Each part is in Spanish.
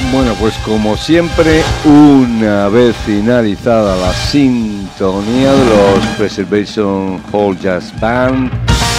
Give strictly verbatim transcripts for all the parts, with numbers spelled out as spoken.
Bueno, pues como siempre, una vez finalizada la sintonía de los Preservation Hall Jazz Band,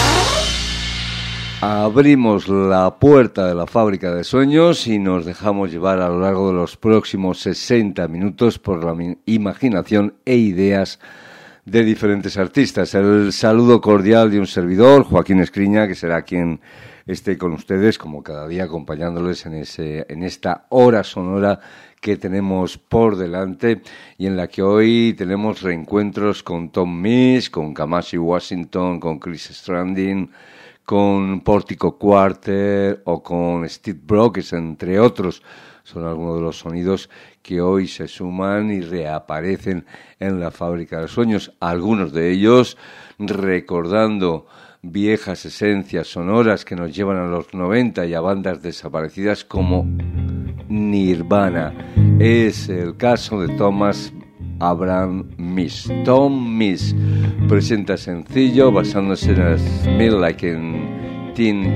abrimos la puerta de la fábrica de sueños y nos dejamos llevar a lo largo de los próximos sesenta minutos por la imaginación e ideas de diferentes artistas. El saludo cordial de un servidor, Joaquín Escriña, que será quien esté con ustedes, como cada día, acompañándoles en ese, en esta hora sonora que tenemos por delante y en la que hoy tenemos reencuentros con Tom Misch, con Kamasi Washington, con Chris Stranding, con Portico Quartet o con Steve Brockes, entre otros. Son algunos de los sonidos que hoy se suman y reaparecen en la fábrica de sueños. Algunos de ellos recordando viejas esencias sonoras que nos llevan a los noventa y a bandas desaparecidas como Nirvana. Es el caso de Thomas Abraham Misch. Tom Misch presenta sencillo basándose en el Smell Like a Teen.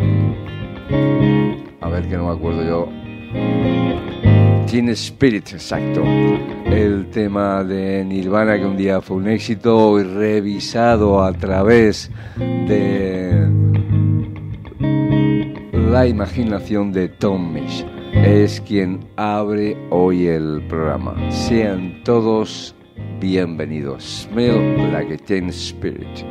A ver, que no me acuerdo yo. Teen Spirit, exacto. El tema de Nirvana, que un día fue un éxito, y revisado a través de la imaginación de Tom Misch. Es quien abre hoy el programa. Sean todos bienvenidos. Smell Like a Teen Spirit.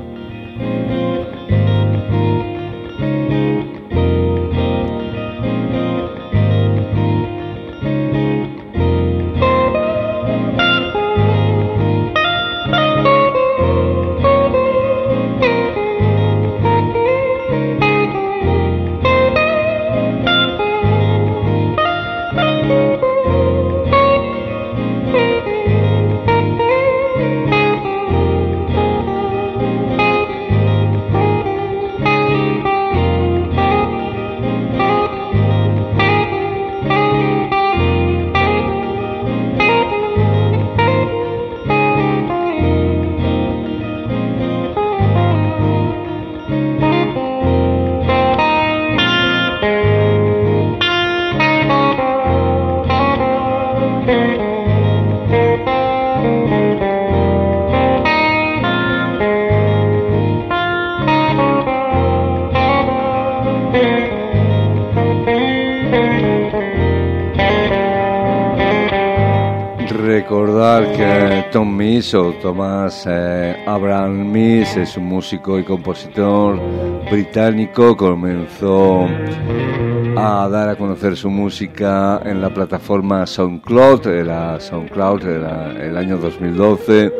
Recordar que Tom Misch o Thomas eh, Abraham Misch es un músico y compositor británico. Comenzó a dar a conocer su música en la plataforma SoundCloud, era SoundCloud era el año dos mil doce.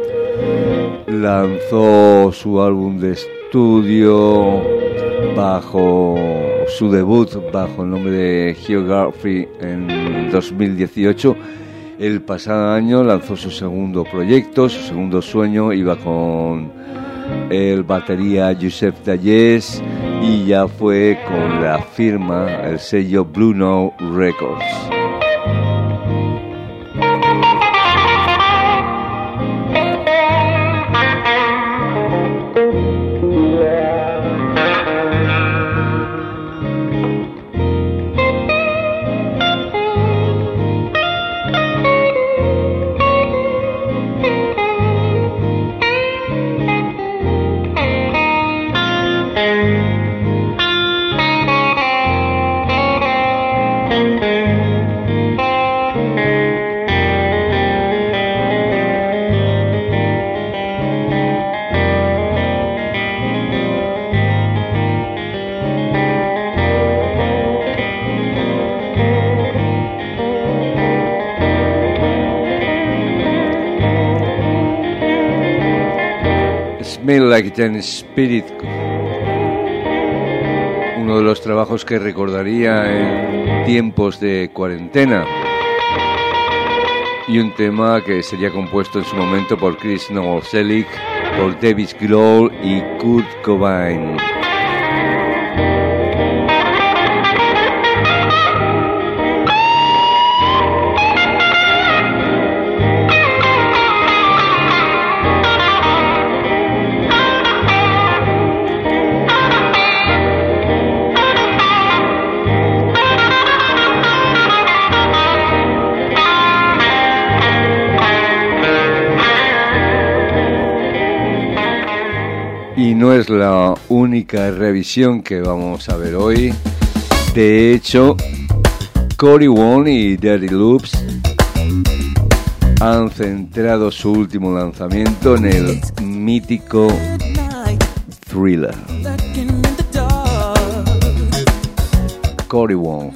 Lanzó su álbum de estudio bajo su debut bajo el nombre de Geography en dos mil dieciocho. El pasado año lanzó su segundo proyecto, su segundo sueño, iba con el batería Joseph Dayes y ya fue con la firma, el sello Blue Note Records. Smell Like a Teen Spirit, uno de los trabajos que recordaría en tiempos de cuarentena, y un tema que sería compuesto en su momento por Chris Novoselic, por David Grohl y Kurt Cobain. no es la única revisión que vamos a ver hoy. De hecho, Cory Wong y Dirty Loops han centrado su último lanzamiento en el mítico Thriller. Cory Wong.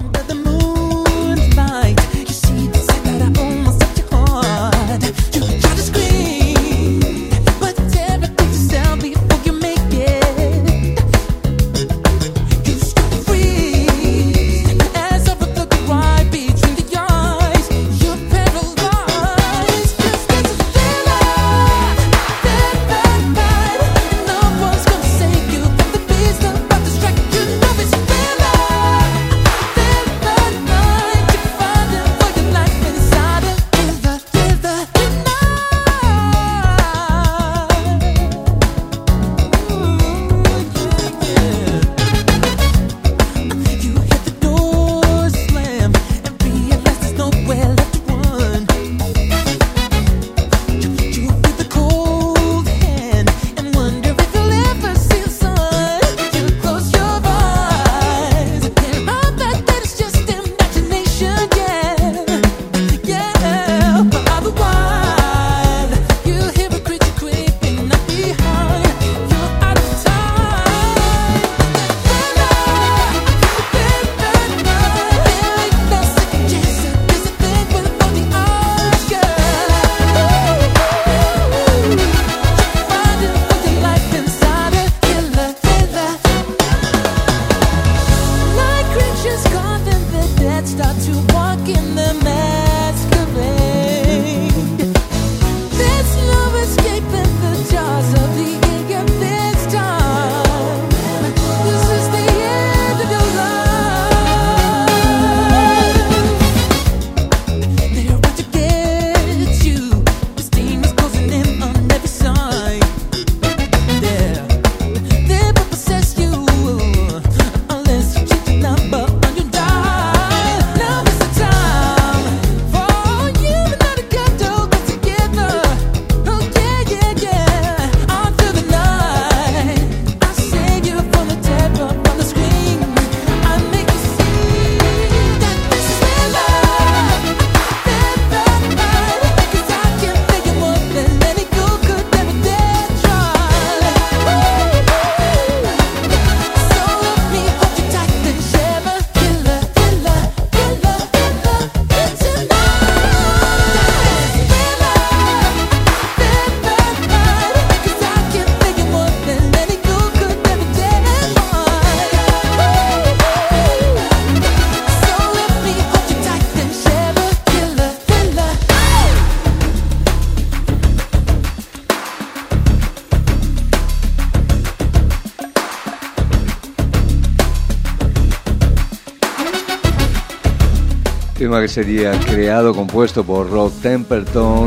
Tema que sería creado, compuesto por Rod Temperton,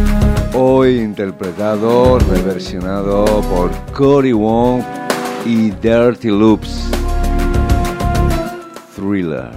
hoy interpretado, reversionado por Cory Wong y Dirty Loops. Thriller.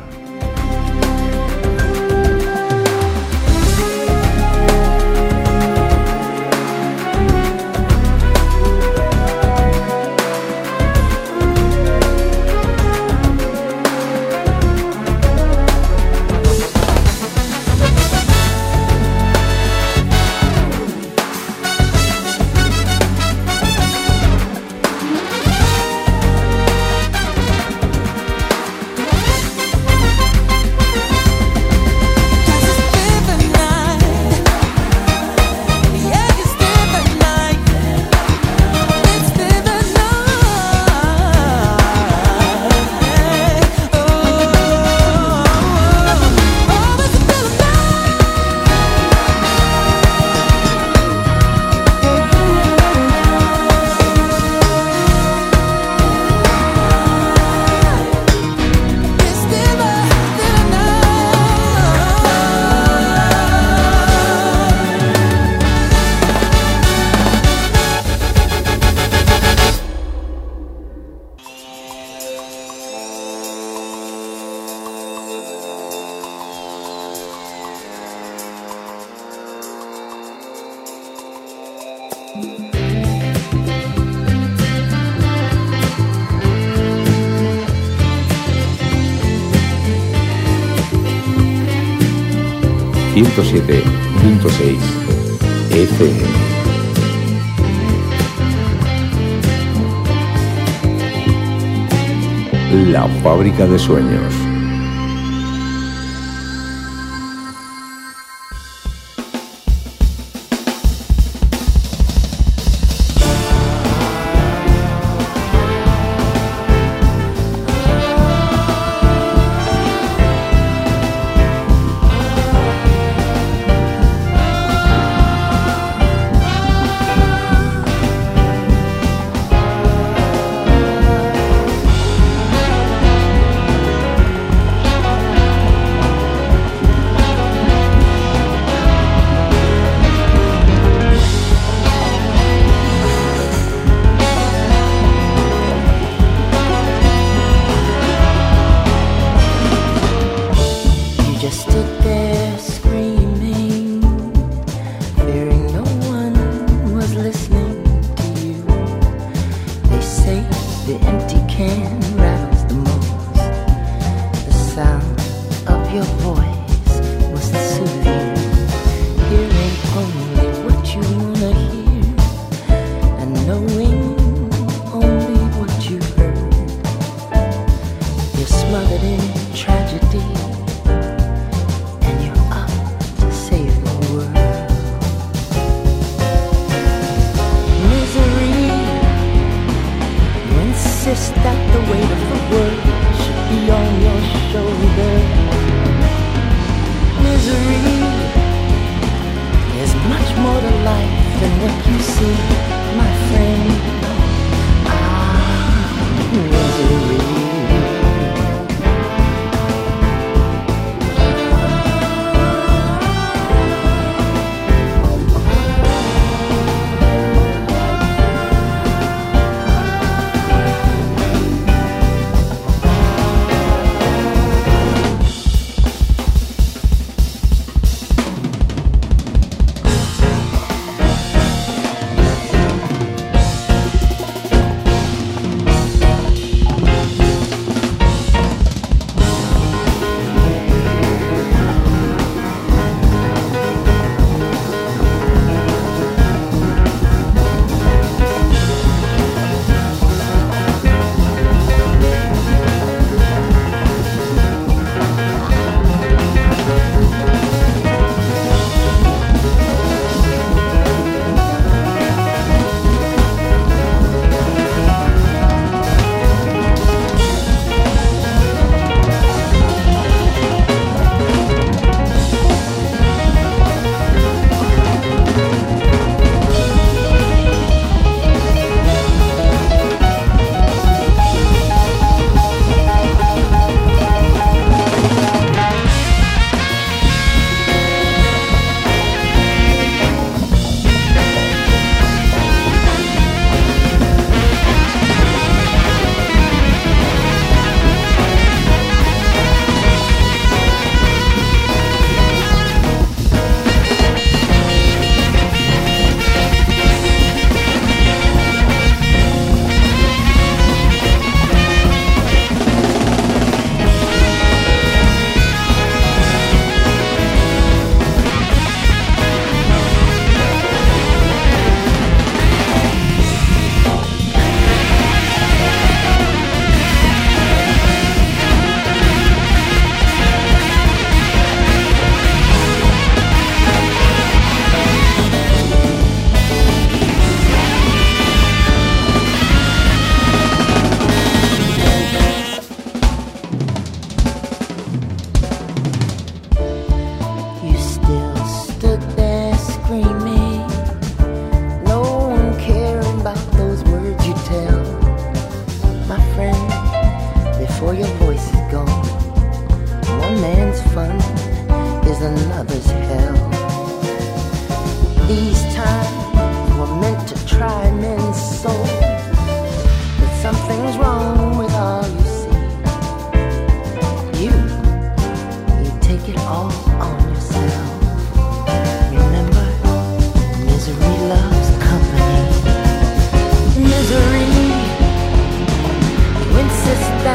ciento siete punto seis F M. La fábrica de sueños.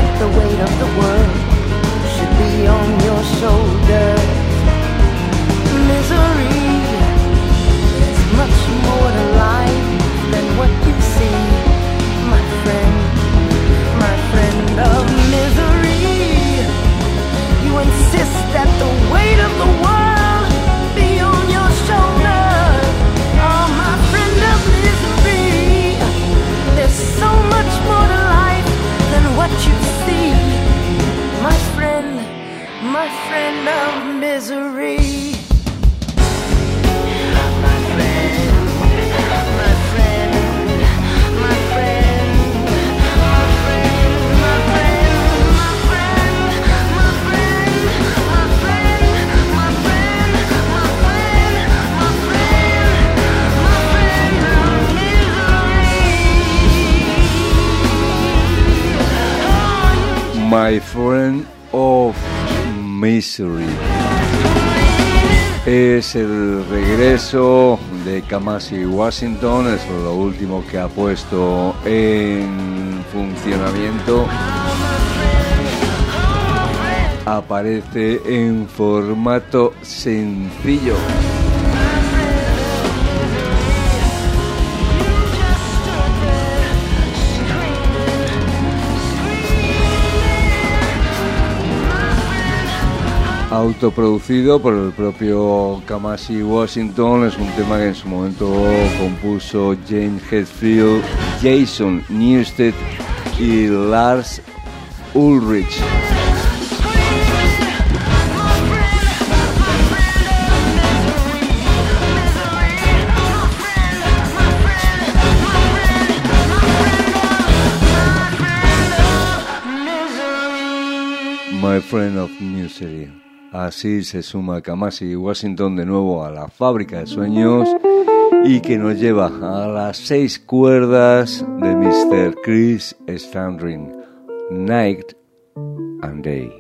of the world should be on your shoulders. misery. My friend, my friend, my friend, my friend, my friend, my friend, my friend, my friend, my friend, my friend, my friend, my friend of misery. My Friend of Misery. Es el regreso de Kamasi Washington, es lo último que ha puesto en funcionamiento. Aparece en formato sencillo. Autoproducido por el propio Kamasi Washington, es un tema que en su momento compuso James Hetfield, Jason Newsted y Lars Ulrich. My Friend of Misery. Así se suma Kamasi Washington de nuevo a la fábrica de sueños y que nos lleva a las seis cuerdas de mister Chris Standring, Night and Day.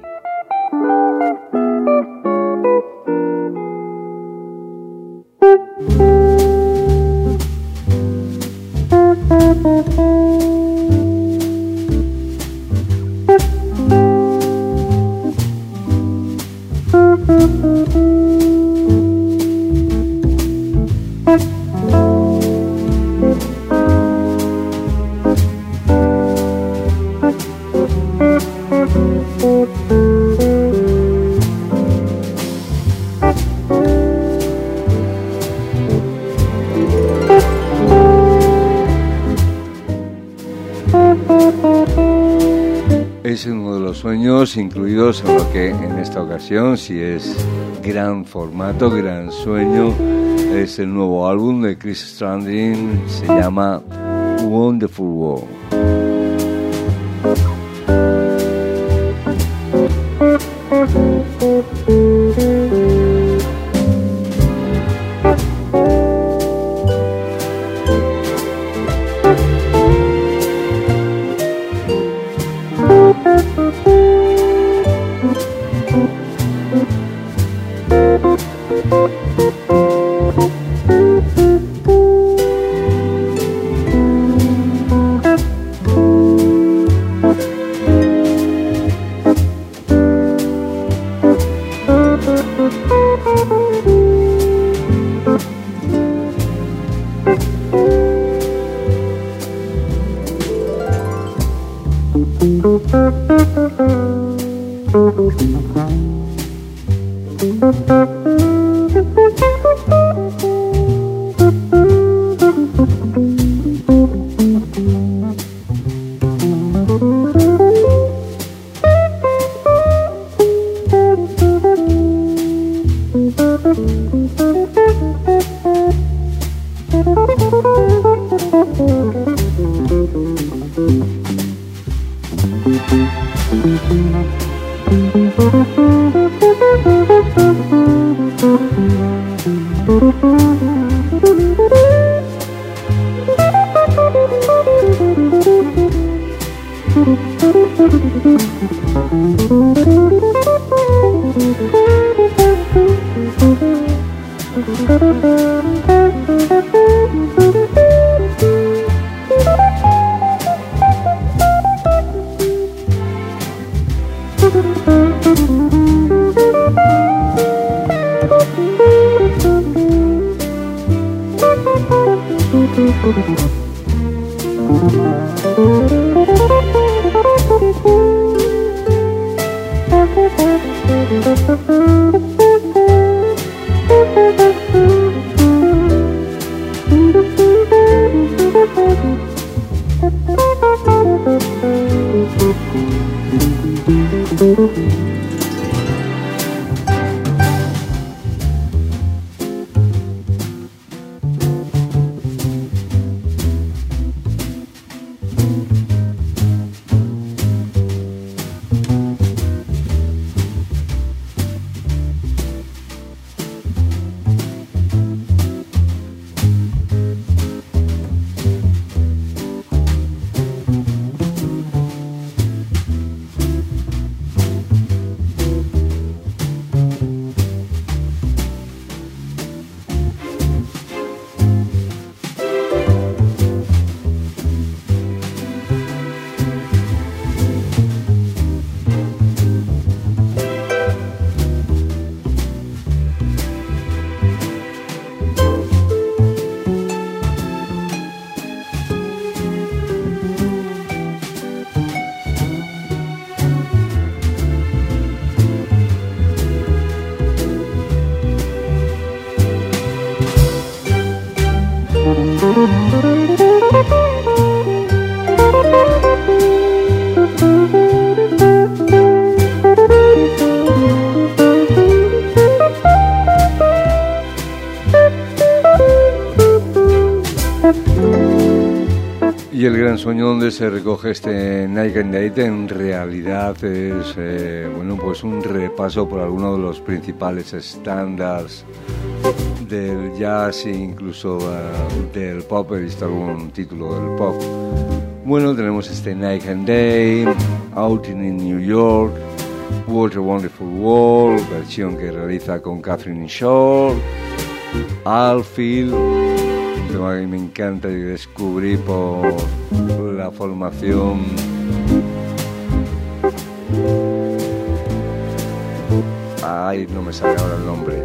Es uno de los sueños incluidos en lo que en esta ocasión, si es gran formato, gran sueño, es el nuevo álbum de Chris Standring, se llama Wonderful World. Y el gran sueño donde se recoge este Night and Day en realidad es eh, bueno, pues un repaso por algunos de los principales estándares del jazz e incluso uh, del pop. He visto algún título del pop. Bueno, tenemos este Night and Day, Outing in New York, What a Wonderful World, versión que realiza con Catherine Shore, Alfield, un tema que me encanta y descubrí por la formación ay, no me sale ahora el nombre,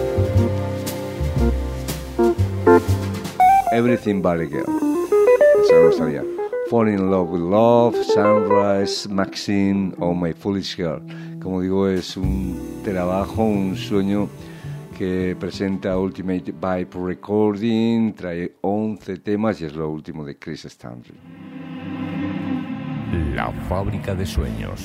Everything But a Girl, esa no salía. Fall in Love with Love, Sunrise, Maxine o My Foolish Girl. Como digo, es un trabajo, un sueño que presenta Ultimate Vibe Recording, trae once temas y es lo último de Chris Stanley. La fábrica de sueños.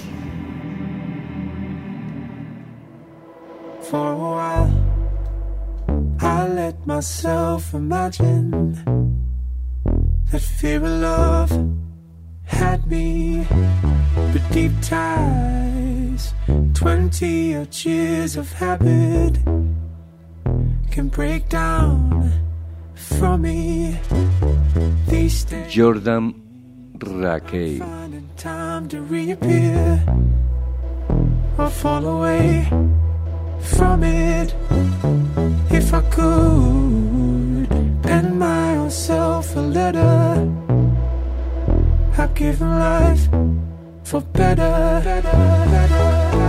For a while, I let myself imagine that fear of love had me, but deep ties, twenty odd years of habit can break down from me. These days, Jordan Rakei. finding time to reappear or fall away from it. If I could pen my own self a letter, I'd give him life for better, better, better,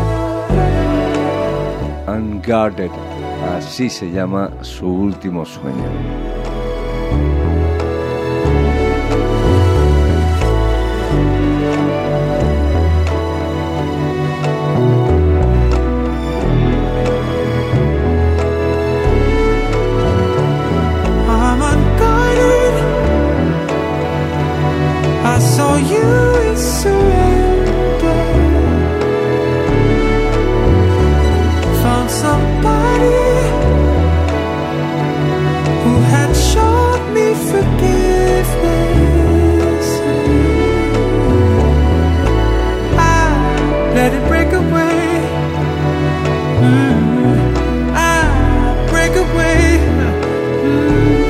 better. Unguarded, así se llama su último sueño. I'm unguarded. I saw you in surrender. Found somebody who had showed me forgiveness. I let it break away. Mm, I break away. Mm.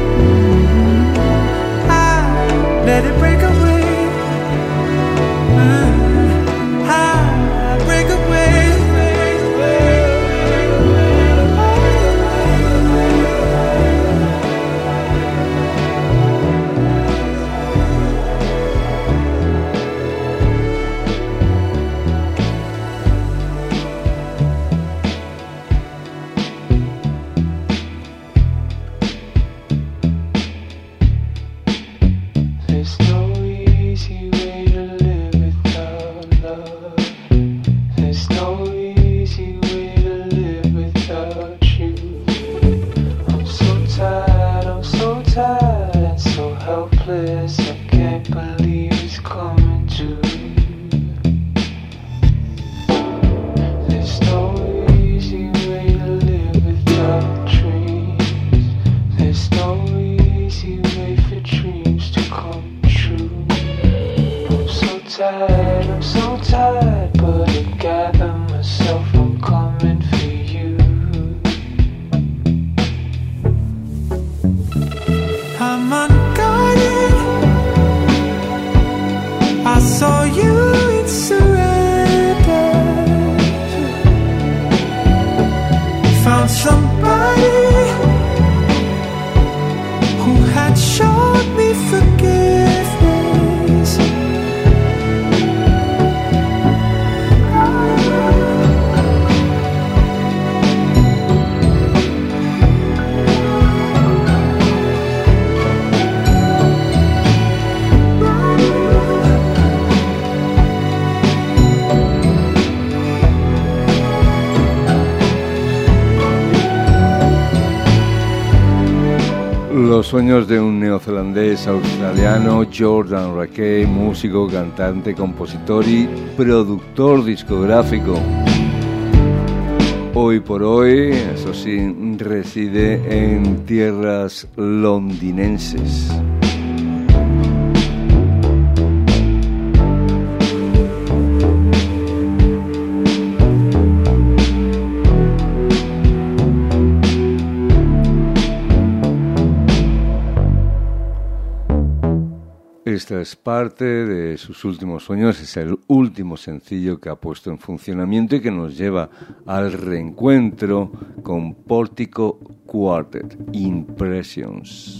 Let it break away. Mm, I break away. There's no easy way to live without love. There's no easy way to live without you. I'm so tired, I'm so tired and so helpless. I can't believe it's coming to. There's no easy way to live without dreams. There's no easy way for dreams to come true. I'm so tired, I'm so tired, but I gather myself, I'm coming for you. I'm unguarded. I saw you in surrender. Found somebody who had showed me forgiveness. Los sueños de un neozelandés australiano, Jordan Rakei, músico, cantante, compositor y productor discográfico. Hoy por hoy, eso sí, reside en tierras londinenses. Esta es parte de sus últimos sueños, es el último sencillo que ha puesto en funcionamiento y que nos lleva al reencuentro con Pórtico Quartet, Impressions.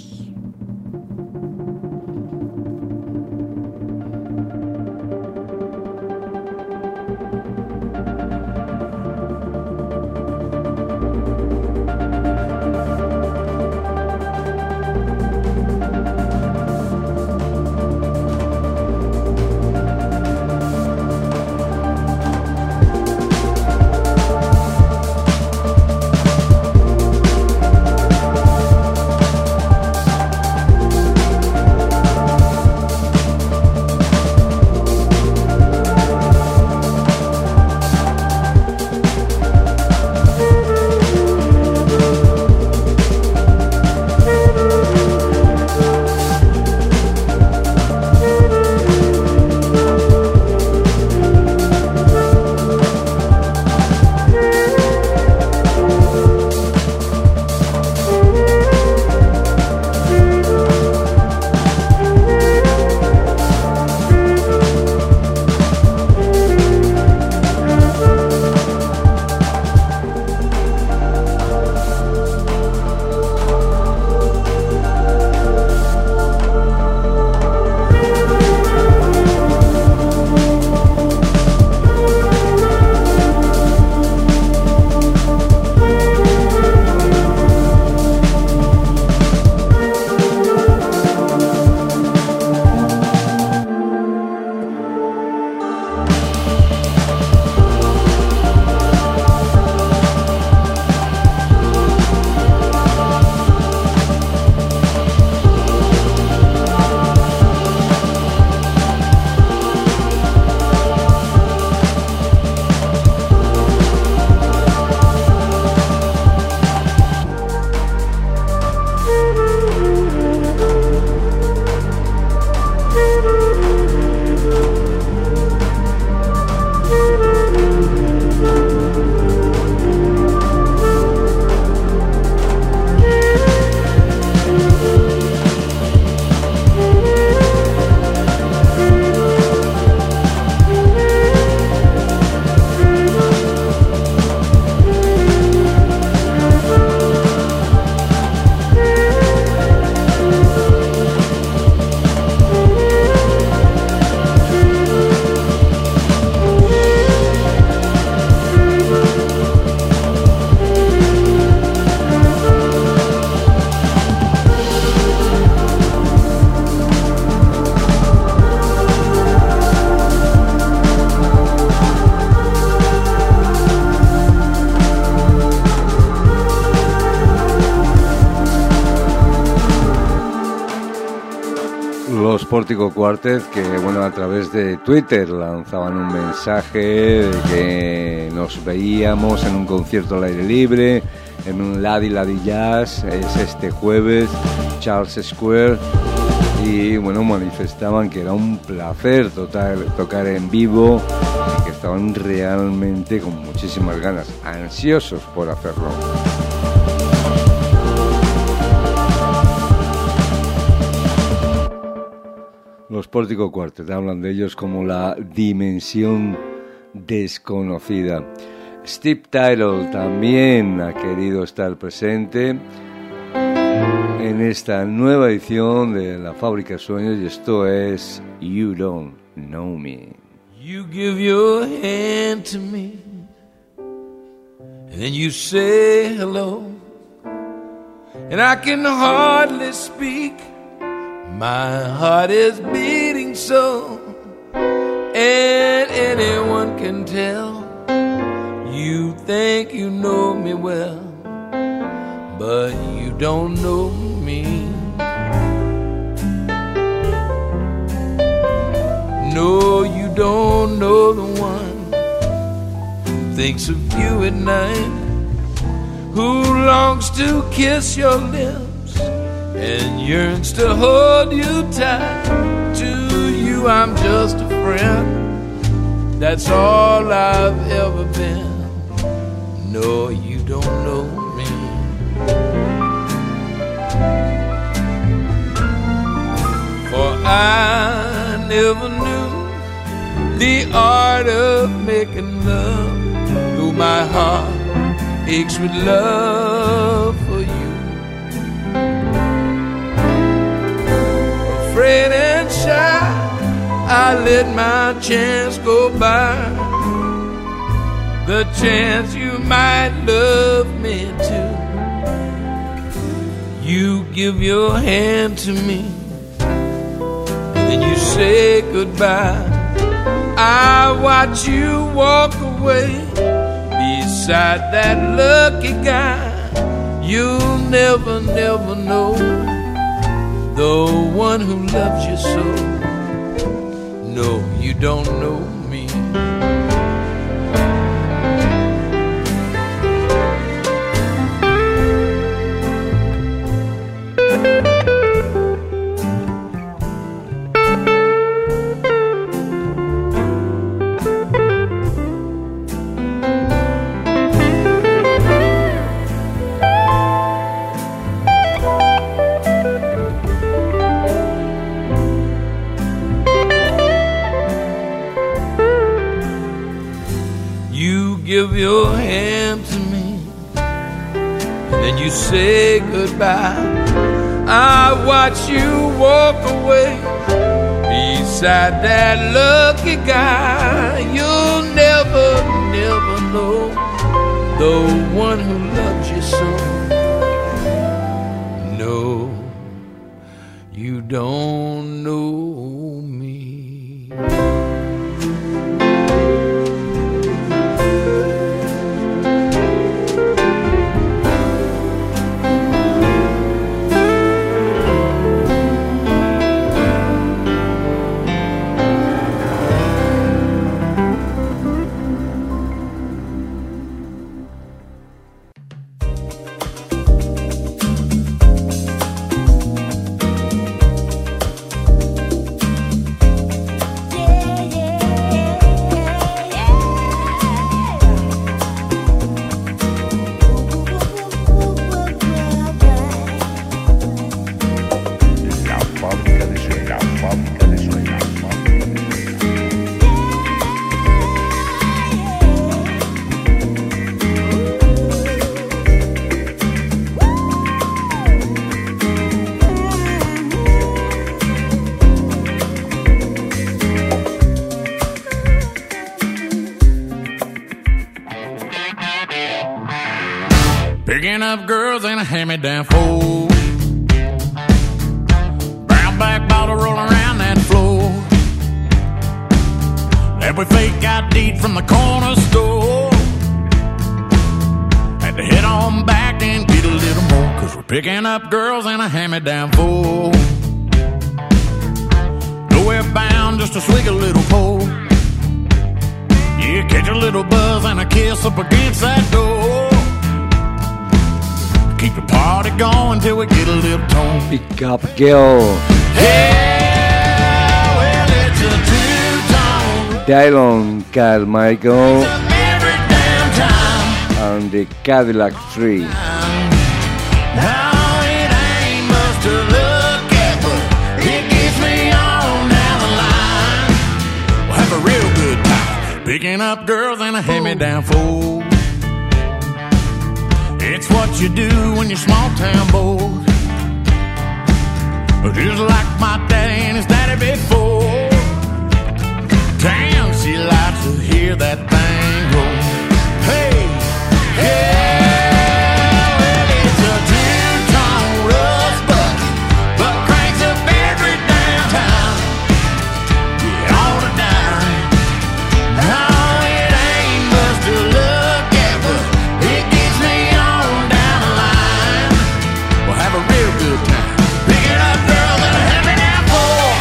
Los Pórtico Quartet, que bueno, a través de Twitter lanzaban un mensaje de que nos veíamos en un concierto al aire libre, en un Ladi Ladi Jazz, es este jueves, Charles Square, y bueno, manifestaban que era un placer total, tocar en vivo y que estaban realmente con muchísimas ganas, ansiosos por hacerlo. Los Pórtico Quartet hablan de ellos como la dimensión desconocida. Steve Tyrell también ha querido estar presente en esta nueva edición de La Fábrica de Sueños y esto es You Don't Know Me. You give your hand to me and then you say hello and I can hardly speak. My heart is beating so, and anyone can tell. You think you know me well, but you don't know me. No, you don't know the one who thinks of you at night, who longs to kiss your lips and yearns to hold you tight. To you I'm just a friend, that's all I've ever been. No, you don't know me. For I never knew the art of making love, though my heart aches with love for you. Afraid and shy, I let my chance go by, the chance you might love me too. You give your hand to me, then you say goodbye. I watch you walk away beside that lucky guy. You'll never, never know the one who loves you so. No, you don't know me. Give your hand to me, then you say goodbye. I watch you walk away beside that lucky guy. You'll never, never know the one who loves you so. No, you don't know me. Picking up girls in a hand-me-down fold, brown back bottle rolling around that floor, that we fake I D'd from the corner store. Had to head on back and get a little more, cause we're picking up girls in a hand-me-down fold. Nowhere bound, just to swig a little pole. Yeah, catch a little buzz and a kiss up against that door. Keep the party going till we get a little tone. Pick up girl. Yeah, well, it's a two-tone. Dylan Carmichael Every damn time. and the Cadillac three. No, it ain't much to look at, but it gets me on down the line. We'll have a real good time picking up girls in a hand-me-down fold. It's what you do when you're small town boy, just like my daddy and his daddy before. Damn, she likes to hear that thing go. Hey, yeah, well, it's a two-tone rust bucket, but cranks up every damn time. Yeah, all the time. No, it ain't much to look at, but it gets me on down the line. We'll have a real good time picking up girls in a hand-me-down fold.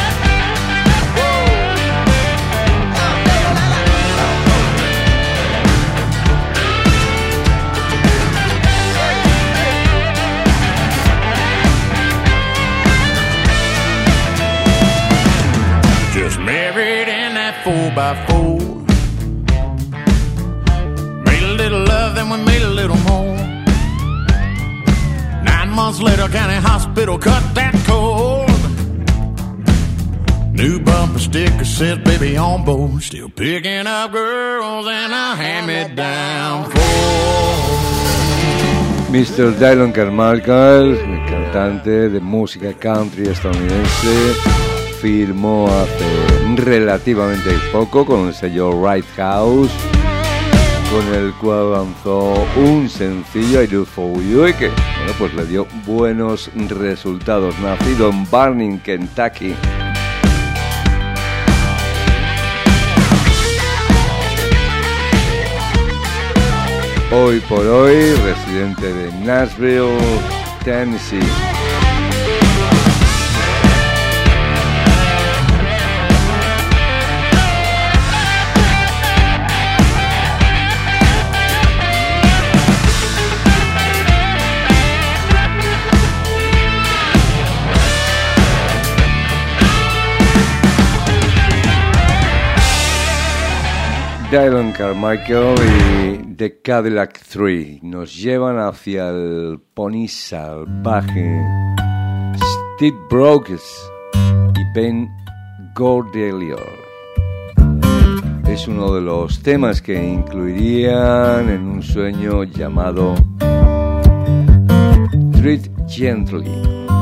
Just married in that four by four. Made a little love, then we made a little more. Nine months later, county hospital cut that cord. New bumper sticker says baby on board. Still picking up girls and a hand-me-down Ford. mister Dylan Carmichael, cantante de música country estadounidense, firmó hace relativamente poco con el sello Right House, con el cual lanzó un sencillo, I Do For You, y que bueno, pues le dio buenos resultados. Nacido en Barning, Kentucky, hoy por hoy residente de Nashville, Tennessee. Dylan Carmichael y The Cadillac Three nos llevan hacia el pony salvaje Steve Brokes y Ben Gordelier. Es uno de los temas que incluirían en un sueño llamado Treat Gently.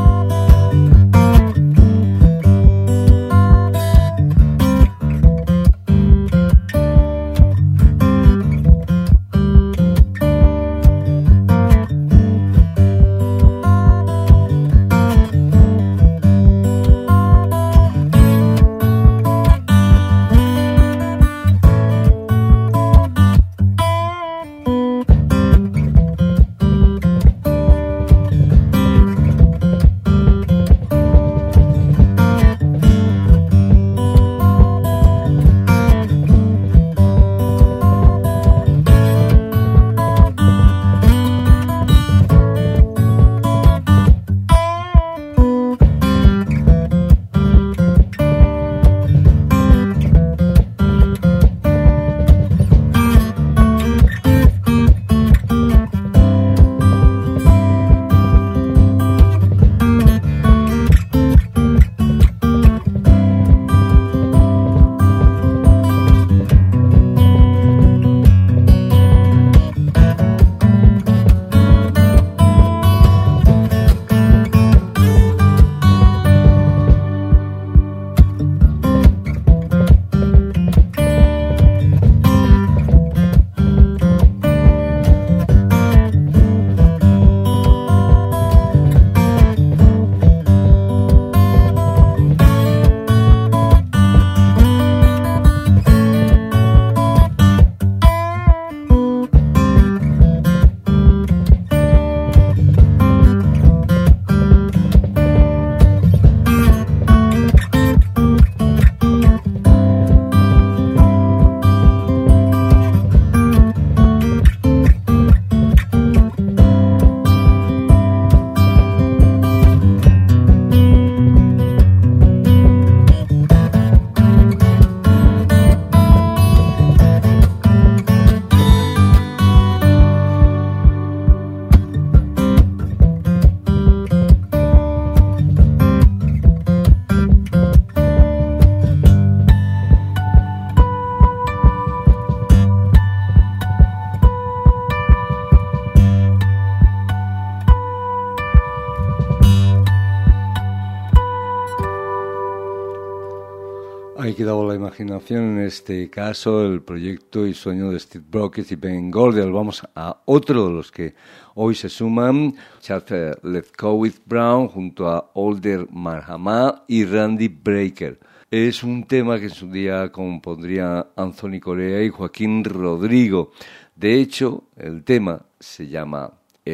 Ahí quedaba la imaginación, en este caso el proyecto y sueño de Steve Brokes y Ben Gordelier. Vamos a otro de los que hoy se suman, Charter Let's Go With Brown junto a Older Marhama y Randy Brecker. Es un tema que en su día compondría Anthony Correa y Joaquín Rodrigo. De hecho, el tema se llama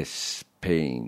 Spain.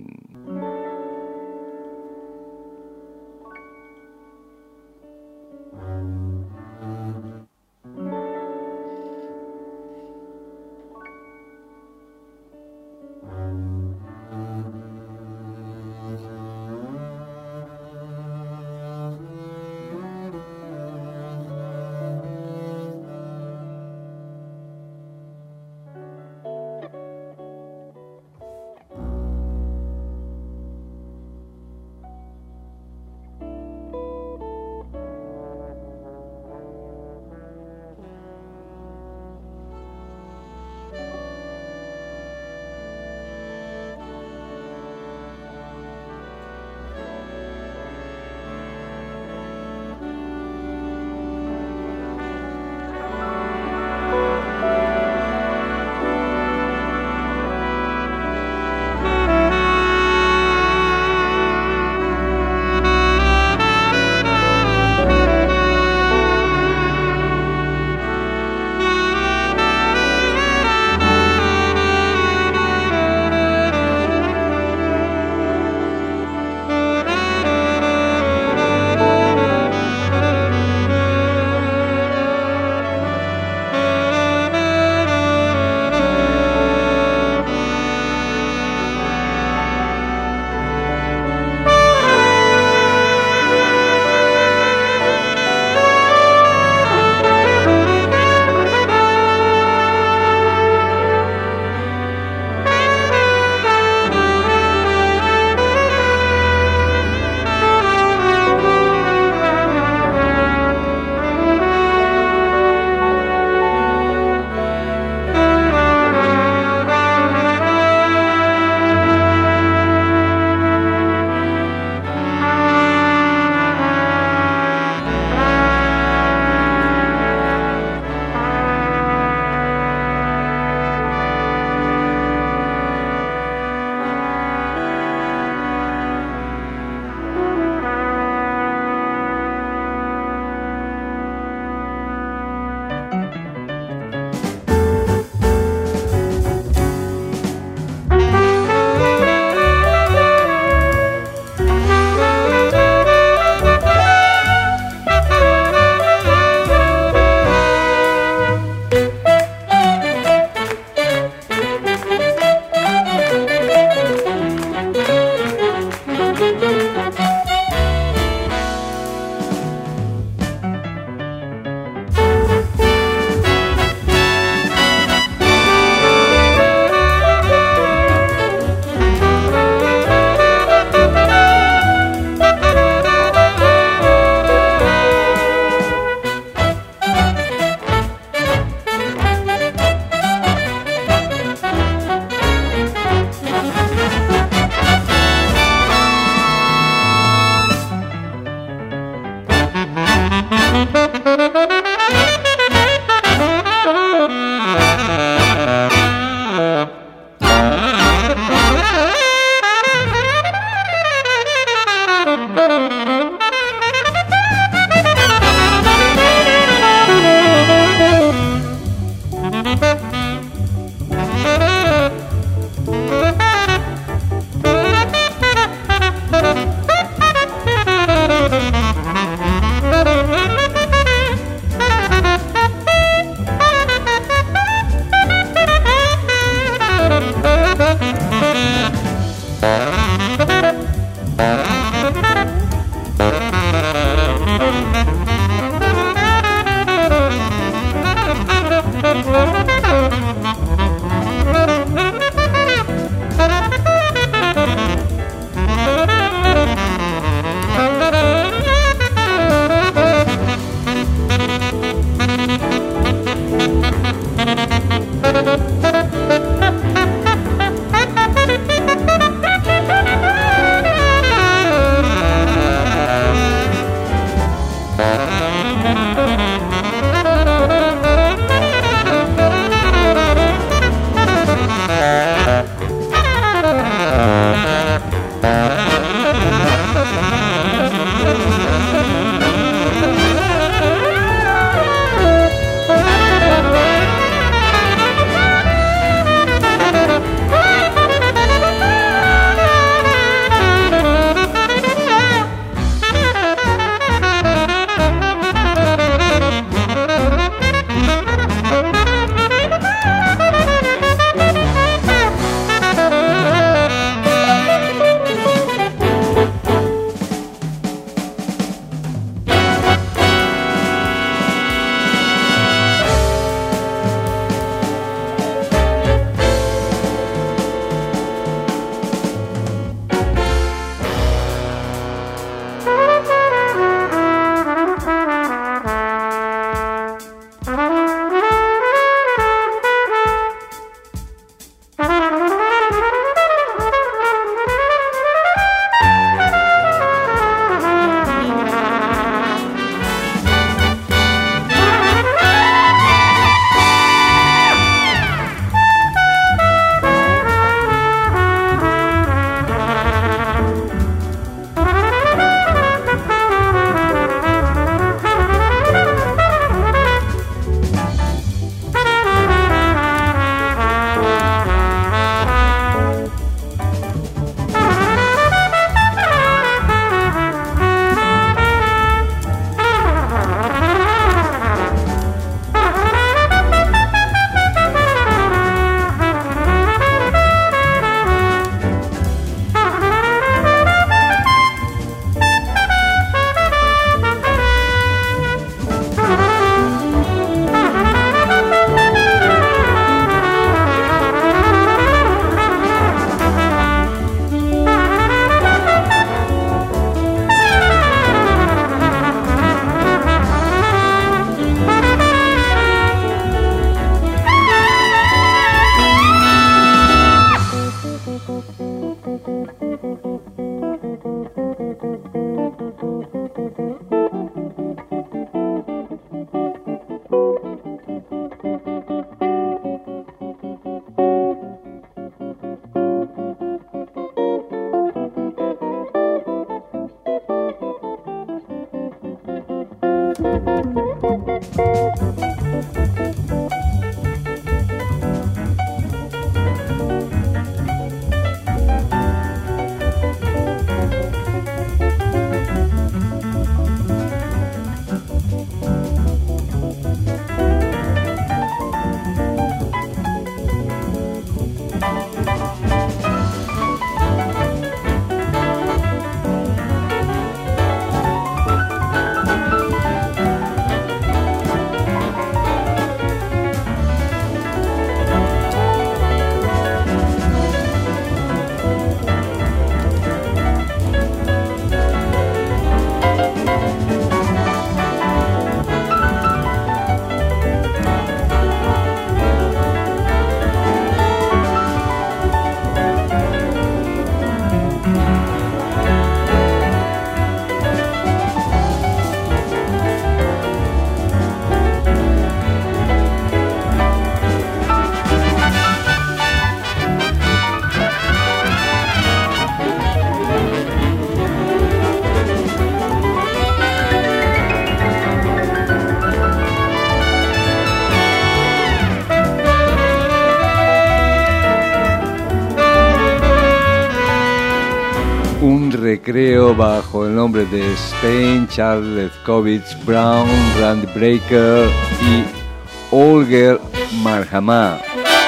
Un recreo bajo el nombre de Spain, Charles Lefkowitz, Brown, Randy Brecker y Olger Marhamá.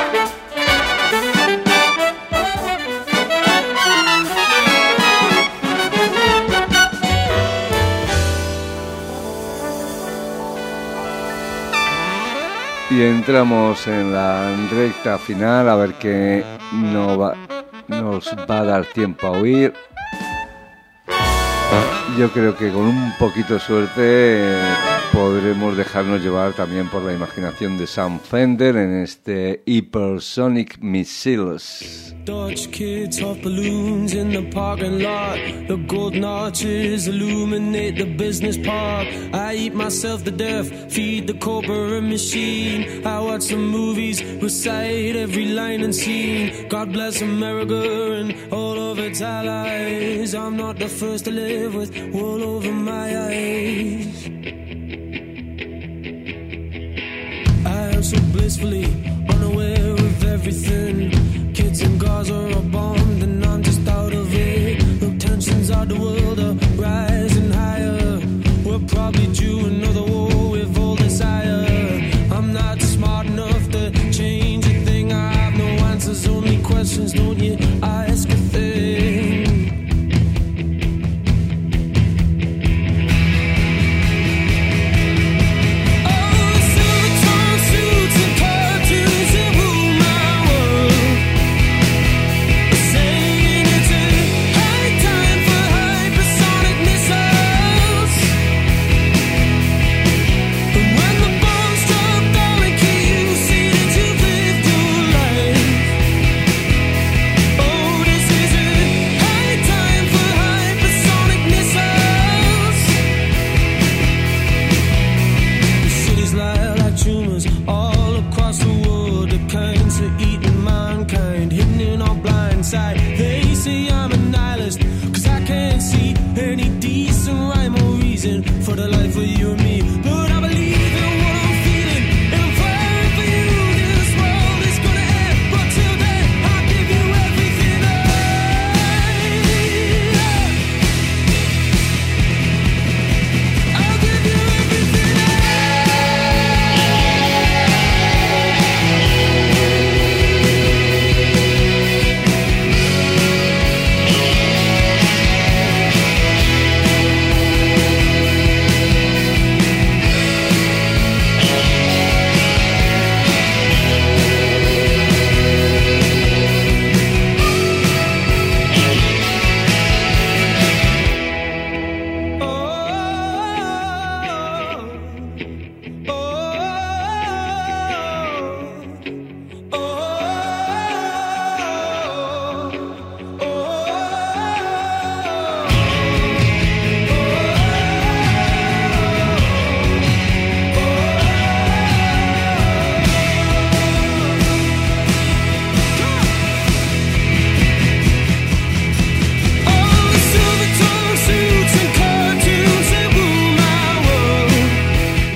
Y entramos en la recta final a ver qué no va, nos va a dar tiempo a oír. Yo creo que con un poquito de suerte eh, podremos dejarnos llevar también por la imaginación de Sam Fender en este Hypersonic Missiles. Dutch kids off balloons in the parking lot. The golden arches illuminate the business park. I eat myself to death, feed the corporate machine. I watch the movies, recite every line and scene. God bless America and all of its allies. I'm not the first to live with wool over my eyes. I am so blissfully unaware of everything. Kids in Gaza are bombed and I'm just out of it. The tensions of the world are rising higher. We're probably due another war with all desire. I'm not smart enough to change a thing. I have no answers, only questions. Don't you ask a thing. Say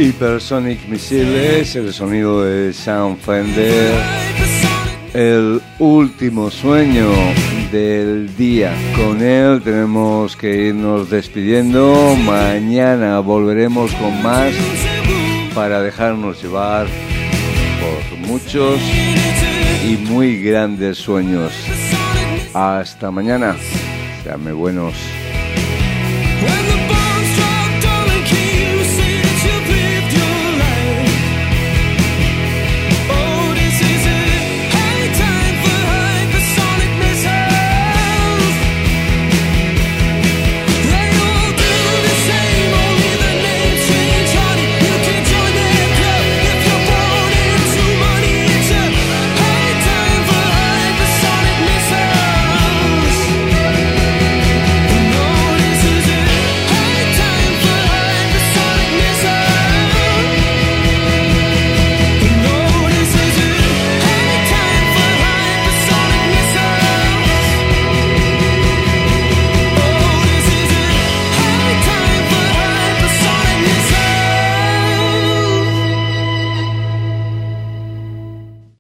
Hypersonic Missiles, el sonido de Sam Fender, el último sueño del día. Con él tenemos que irnos despidiendo. Mañana volveremos con más para dejarnos llevar por muchos y muy grandes sueños. Hasta mañana. Sean buenos. When the